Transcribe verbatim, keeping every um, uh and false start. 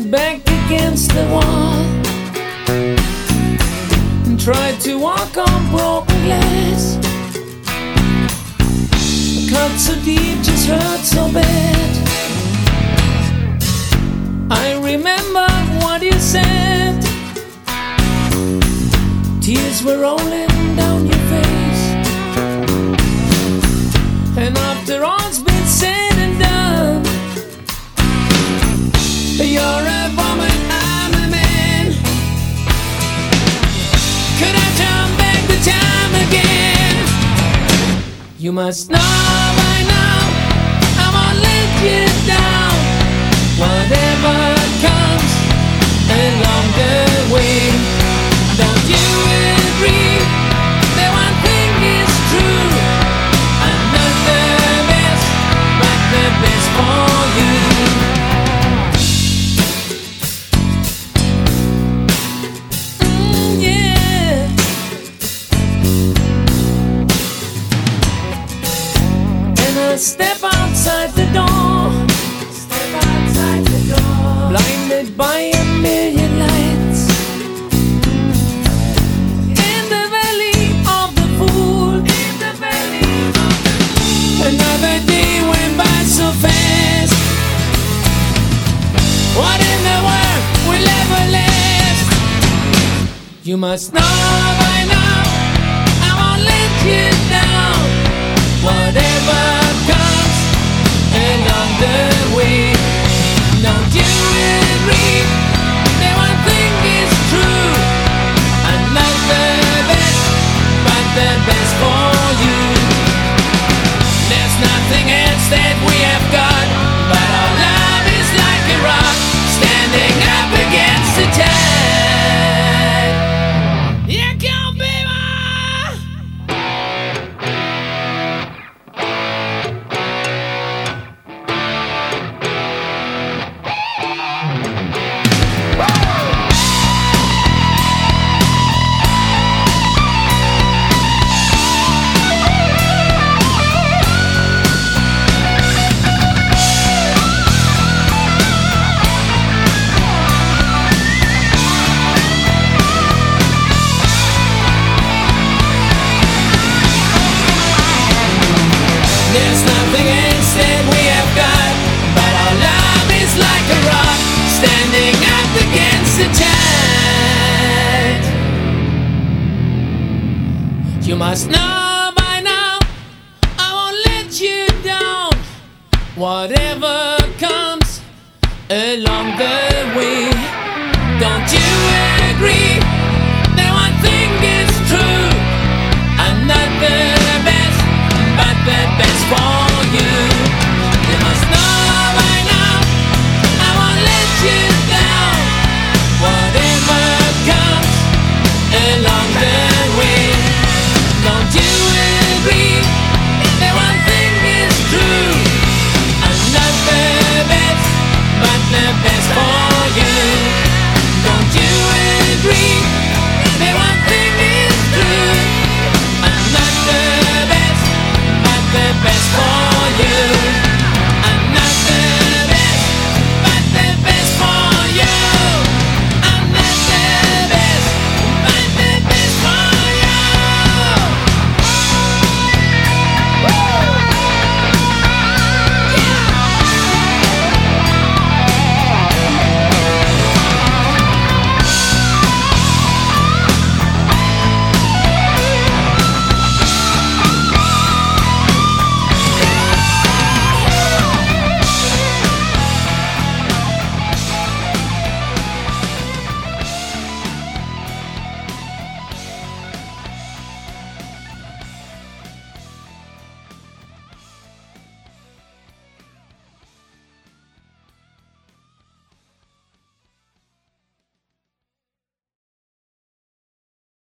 back against the wall and tried to walk on broken glass. A cut so deep just hurt so bad. I remember what you said. Tears were rolling down your face. And after all's been said and done, you're a woman, I'm a man. Could I turn back the time again? You must know by now I won't let you down. Whatever comes along the way, don't you agree that one thing is true? I'm not the best, but the best for you. Step outside the door, step outside the door, blinded by a million lights. In the valley of the fool, in the valley of the fool. Another day went by so fast. What in the world will ever last? You must know by now I won't let you down. Whatever comes along the way, don't you agree that one thing is true? I'm not the best, but the best for you. There's nothing else that we have got, but our love is like a rock standing up against the tide. Yeah, come baby. There's nothing else that we have got, but our love is like a rock standing up against the tide. You must know by now I won't let you down. Whatever comes along the way, don't you